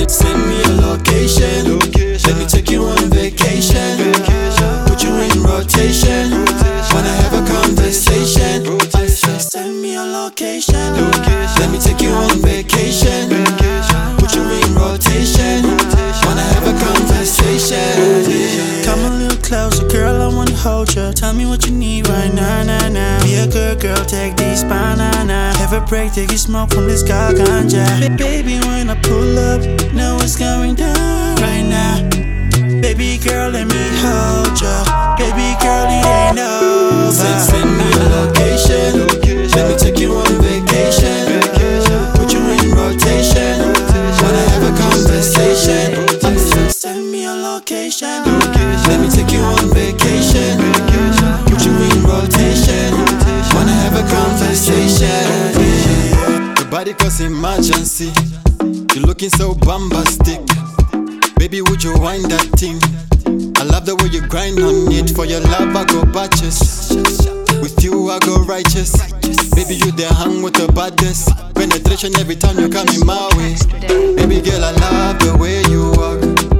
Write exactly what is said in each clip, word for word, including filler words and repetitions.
Send, send me a location. Let me take you on vacation. Put you in rotation. Wanna have a conversation. I said, send me a location. Let me take you on vacation. Put you in rotation. Wanna have a conversation. Come a little closer, girl, I wanna hold you. Tell me what you need right now, now, now. Be a good girl, take these banana. Have a break, take a smoke from this ganja. Baby, when I pull up, know what's going down right now. Baby girl, let me hold ya. Baby girl, it ain't over. Send, send me a location. Let me take you on vacation. Put you in rotation. Wanna have a conversation. I said, send me a location. Let me take you on vacation. Put you in rotation. Wanna have a conversation. Your body cause emergency. You're looking so bombastic. Baby, would you wind that thing? I love the way you grind on it. For your love, I go batches. With you, I go righteous. Baby, you there hang with the baddest. Penetration every time you come in my way. Baby girl, I love the way you walk.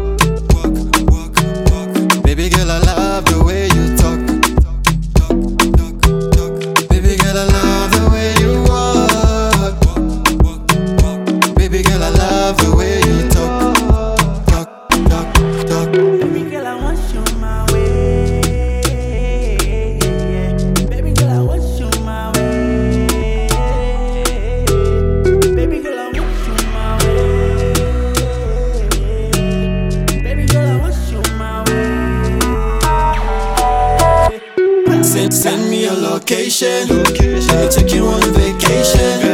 Baby girl, I love the way you talk. Baby girl, I love the way you walk. Baby girl, I love the way you talk. Baby girl, I want you my way. Baby girl, I want you my way. Baby girl, I want you my way. Baby girl, I want you my way. Send, send me a location. Let me take you on vacation.